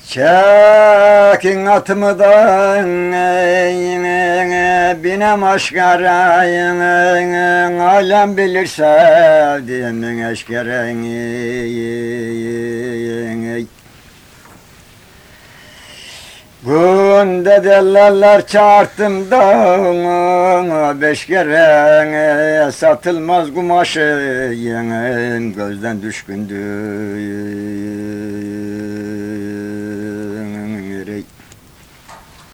Çekin atımı da binem aşkarayın, alem bilir sevdiğimin eşkereğini. Günde dellerler çarptım da beş kere satılmaz kumaşı gözden düşkündü.